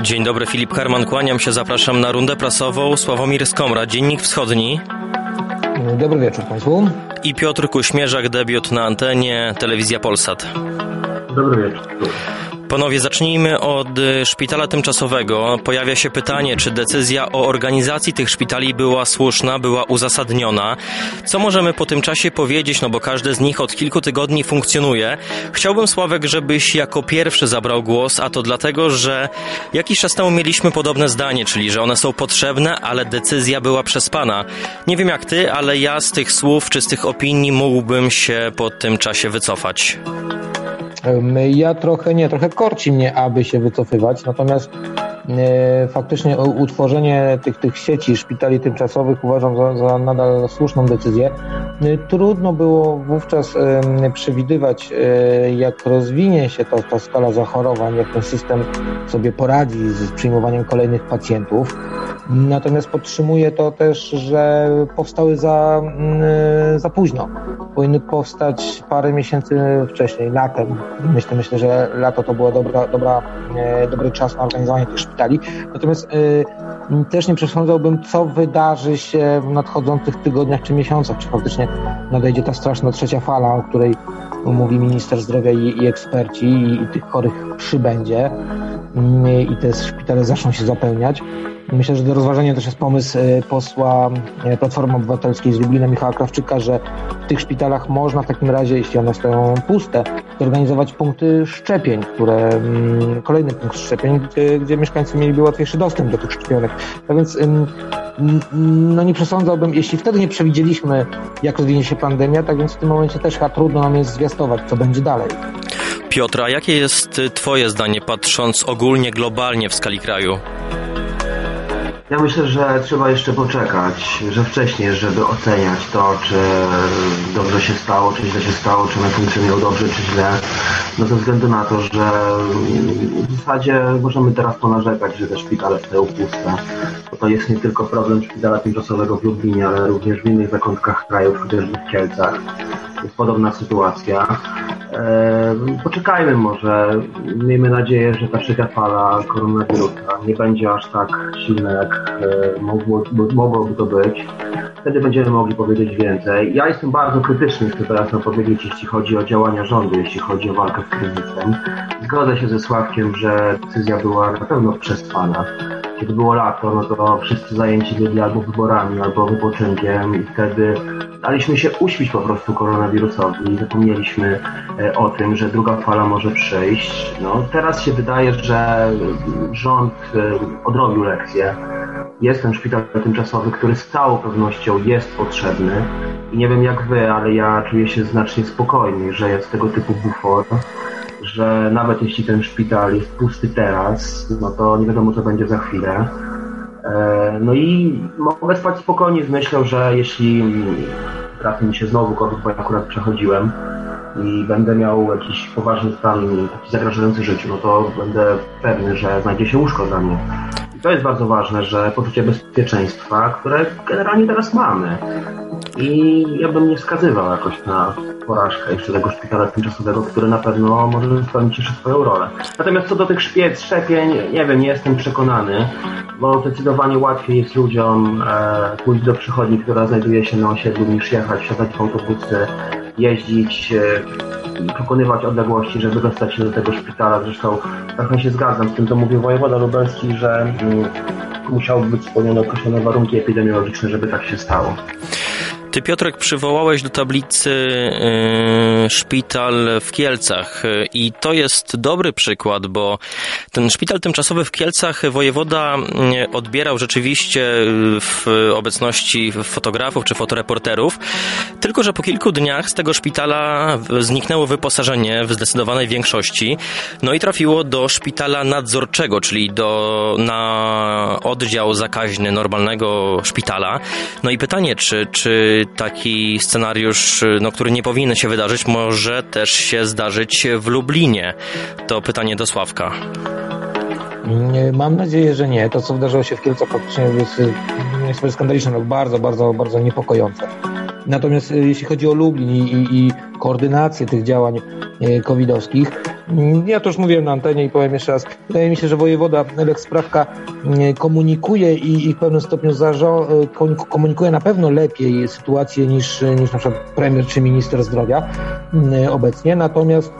Dzień dobry, Filip Herman, kłaniam się, zapraszam na rundę prasową. Sławomir Skomra, Dziennik Wschodni. Dobry wieczór Państwu. I Piotr Kuśmierzak, debiut na antenie, Telewizja Polsat. Dobry wieczór. Panowie, zacznijmy od szpitala tymczasowego. Pojawia się pytanie, czy decyzja o organizacji tych szpitali była słuszna, była uzasadniona. Co możemy po tym czasie powiedzieć, no bo każdy z nich od kilku tygodni funkcjonuje. Chciałbym, Sławek, żebyś jako pierwszy zabrał głos, a to dlatego, że jakiś czas temu mieliśmy podobne zdanie, czyli że one są potrzebne, ale decyzja była przespana. Nie wiem jak ty, ale ja z tych słów czy z tych opinii mógłbym się po tym czasie wycofać. Ja trochę korci mnie, aby się wycofywać, natomiast faktycznie utworzenie tych sieci szpitali tymczasowych uważam za nadal słuszną decyzję. Trudno było wówczas przewidywać, jak rozwinie się ta skala zachorowań, jak ten system sobie poradzi z przyjmowaniem kolejnych pacjentów. Natomiast podtrzymuję to też, że powstały za późno. Powinny powstać parę miesięcy wcześniej, latem. Myślę, że lato to był dobry czas na organizowanie tych szpitali. Natomiast też nie przesądzałbym, co wydarzy się w nadchodzących tygodniach czy miesiącach. Czy faktycznie nadejdzie ta straszna trzecia fala, o której mówi minister zdrowia i eksperci i tych chorych przybędzie i te szpitale zaczną się zapełniać. Myślę, że do rozważenia też jest pomysł posła Platformy Obywatelskiej z Lublina, Michała Krawczyka, że w tych szpitalach można w takim razie, jeśli one stoją puste, zorganizować punkty szczepień, kolejny punkt szczepień, gdzie mieszkańcy mieliby łatwiejszy dostęp do tych szczepionek. Tak więc nie przesądzałbym, jeśli wtedy nie przewidzieliśmy, jak rozwinie się pandemia, tak więc w tym momencie też chyba trudno nam jest zwiastować, co będzie dalej. Piotra, jakie jest twoje zdanie, patrząc ogólnie, globalnie w skali kraju? Ja myślę, że trzeba jeszcze poczekać, że wcześniej, żeby oceniać to, czy dobrze się stało, czy źle się stało, czy one funkcjonują dobrze, czy źle. No ze względu na to, że w zasadzie możemy teraz ponarzekać, że te szpitale stoją puste. Bo to jest nie tylko problem szpitala tymczasowego w Lublinie, ale również w innych zakątkach kraju, chociażby w Kielcach. Jest podobna sytuacja. Poczekajmy może. Miejmy nadzieję, że ta trzecia fala koronawirusa nie będzie aż tak silna, jak mogłoby to być. Wtedy będziemy mogli powiedzieć więcej. Ja jestem bardzo krytyczny, chcę teraz powiedzieć, jeśli chodzi o działania rządu, jeśli chodzi o walkę z kryzysem. Zgodzę się ze Sławkiem, że decyzja była na pewno przespana. Kiedy było lato, no to wszyscy zajęci byli albo wyborami, albo wypoczynkiem i wtedy daliśmy się uśpić po prostu koronawirusowi i zapomnieliśmy o tym, że druga fala może przyjść. No, teraz się wydaje, że rząd odrobił lekcję. Jest ten szpital tymczasowy, który z całą pewnością jest potrzebny i nie wiem jak wy, ale ja czuję się znacznie spokojniej, że jest tego typu bufor, że nawet jeśli ten szpital jest pusty teraz, no to nie wiadomo co będzie za chwilę. No i mogę spać spokojnie z myślą, że jeśli trafi mi się znowu COVID, bo ja akurat przechodziłem i będę miał jakiś poważny stan, taki zagrażający życiu, no to będę pewny, że znajdzie się łóżko dla mnie. I to jest bardzo ważne, że poczucie bezpieczeństwa, które generalnie teraz mamy. I ja bym nie wskazywał jakoś na porażkę jeszcze tego szpitala tymczasowego, który na pewno może spełnić jeszcze swoją rolę. Natomiast co do tych szczepień, nie wiem, nie jestem przekonany, bo zdecydowanie łatwiej jest ludziom pójść do przychodni, która znajduje się na osiedlu, niż jechać, wsiadać w autobusy, jeździć, pokonywać odległości, żeby dostać się do tego szpitala. Zresztą trochę się zgadzam z tym, co mówił wojewoda lubelski, że musiały być spełnione określone warunki epidemiologiczne, żeby tak się stało. Ty, Piotrek, przywołałeś do tablicy szpital w Kielcach i to jest dobry przykład, bo ten szpital tymczasowy w Kielcach wojewoda odbierał rzeczywiście w obecności fotografów czy fotoreporterów, tylko że po kilku dniach z tego szpitala zniknęło wyposażenie w zdecydowanej większości, no i trafiło do szpitala nadzorczego, czyli na oddział zakaźny normalnego szpitala. No i pytanie, czy taki scenariusz, który nie powinien się wydarzyć, może też się zdarzyć w Lublinie? To pytanie do Sławka. Mam nadzieję, że nie. To, co wydarzyło się w Kielcach, faktycznie jest skandaliczne, bardzo, bardzo, bardzo niepokojące. Natomiast jeśli chodzi o Lublin i koordynację tych działań covidowskich, Ja to już mówiłem na antenie i powiem jeszcze raz. Wydaje mi się, że wojewoda Lech Sprawka komunikuje i w pewnym stopniu komunikuje na pewno lepiej sytuację niż na przykład premier czy minister zdrowia obecnie. Natomiast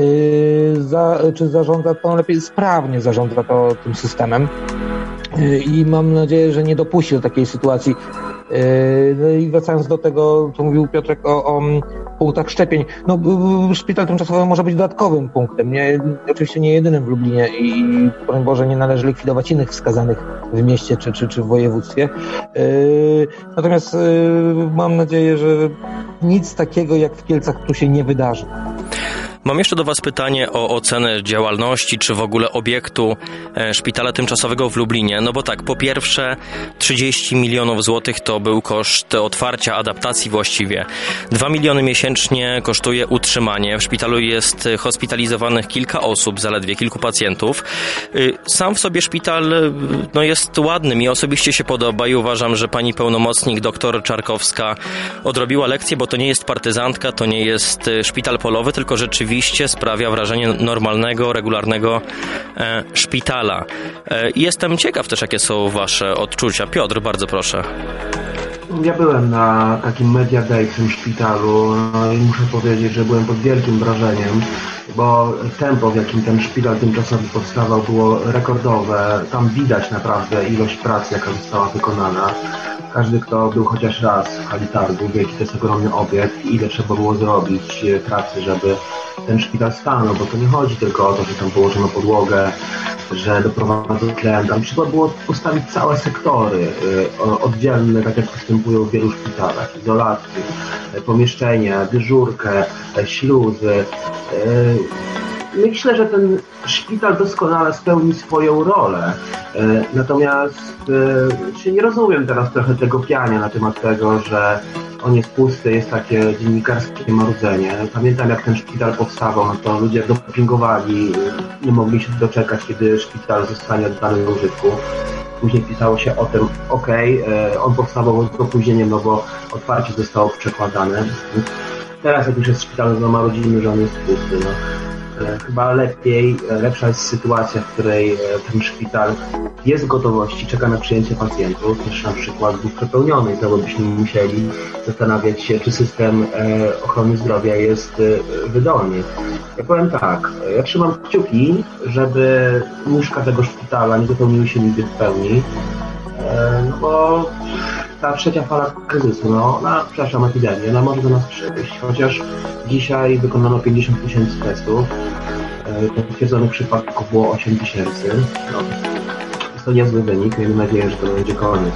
czy zarządza to lepiej? Sprawnie zarządza to tym systemem. I mam nadzieję, że nie dopuści do takiej sytuacji. No i wracając do tego, co mówił Piotrek o punktach szczepień. No, szpital tymczasowy może być dodatkowym punktem. Oczywiście nie jedynym w Lublinie i broń Boże nie należy likwidować innych wskazanych w mieście czy w województwie. Natomiast mam nadzieję, że nic takiego jak w Kielcach tu się nie wydarzy. Mam jeszcze do Was pytanie o ocenę działalności, czy w ogóle obiektu szpitala tymczasowego w Lublinie. No bo tak, po pierwsze 30 milionów złotych to był koszt otwarcia, adaptacji właściwie. 2 miliony miesięcznie kosztuje utrzymanie. W szpitalu jest hospitalizowanych kilka osób, zaledwie kilku pacjentów. Sam w sobie szpital jest ładny, mi osobiście się podoba i uważam, że pani pełnomocnik dr Czarkowska odrobiła lekcję, bo to nie jest partyzantka, to nie jest szpital polowy, tylko rzeczywiście sprawia wrażenie normalnego, regularnego szpitala. Jestem ciekaw też, jakie są Wasze odczucia. Piotr, bardzo proszę. Ja byłem na takim Media Day w tym szpitalu i muszę powiedzieć, że byłem pod wielkim wrażeniem, bo tempo, w jakim ten szpital tymczasowy powstawał, było rekordowe. Tam widać naprawdę ilość pracy, jaka została wykonana. Każdy, kto był chociaż raz w hali targu, wie, jaki to jest ogromny obiekt i ile trzeba było zrobić pracy, żeby ten szpital stanął, bo to nie chodzi tylko o to, że tam położono podłogę, że doprowadzono tlen. Tam trzeba było postawić całe sektory oddzielne, tak jak występują w wielu szpitalach. Izolację, pomieszczenia, dyżurkę, śluzy. Myślę, że ten szpital doskonale spełni swoją rolę. Natomiast nie rozumiem teraz trochę tego piania na temat tego, że on jest pusty, jest takie dziennikarskie marudzenie. Pamiętam, jak ten szpital powstawał, no to ludzie dopingowali, nie mogli się doczekać, kiedy szpital zostanie oddany do użytku. Później pisało się o tym, on powstawał z opóźnieniem, no bo otwarcie zostało przekładane. Teraz jak już jest szpital, no marudzimy, że on jest pusty. No. Chyba lepsza jest sytuacja, w której ten szpital jest w gotowości, czeka na przyjęcie pacjentów, też na przykład był przepełniony, to byśmy musieli zastanawiać się, czy system ochrony zdrowia jest wydolny. Ja powiem tak, ja trzymam kciuki, żeby łóżka tego szpitala nie wypełniły się nigdy w pełni, no bo ta trzecia fala kryzysu, epidemia, ona może do nas przyjść, chociaż dzisiaj wykonano 50 000 testów, potwierdzonych przypadków było 8 000. Jest to niezły wynik, miejmy nadzieję, że to będzie koniec,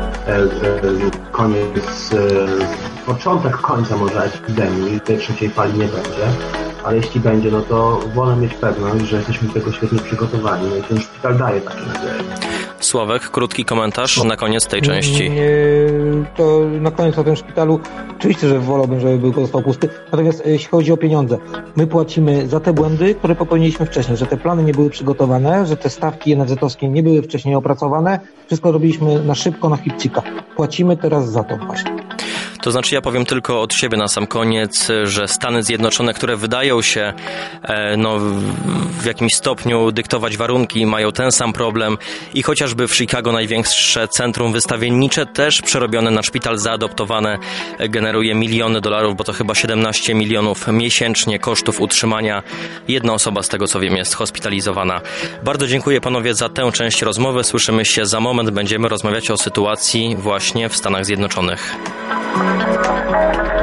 początek końca może epidemii, tej trzeciej fali nie będzie, ale jeśli będzie, no to wolę mieć pewność, że jesteśmy do tego świetnie przygotowani, no i ten szpital daje takie nadzieje. Sławek, krótki komentarz na koniec tej części. To na koniec o tym szpitalu. Oczywiście, że wolałbym, żeby pozostał pusty. Natomiast jeśli chodzi o pieniądze, my płacimy za te błędy, które popełniliśmy wcześniej, że te plany nie były przygotowane, że te stawki NFZ-owskie nie były wcześniej opracowane. Wszystko robiliśmy na szybko, na chybcika. Płacimy teraz za to właśnie. To znaczy, ja powiem tylko od siebie na sam koniec, że Stany Zjednoczone, które wydają się w jakimś stopniu dyktować warunki, mają ten sam problem i chociażby w Chicago największe centrum wystawiennicze, też przerobione na szpital, zaadoptowane, generuje miliony dolarów, bo to chyba 17 milionów miesięcznie kosztów utrzymania. Jedna osoba, z tego co wiem, jest hospitalizowana. Bardzo dziękuję panowie za tę część rozmowy. Słyszymy się za moment. Będziemy rozmawiać o sytuacji właśnie w Stanach Zjednoczonych.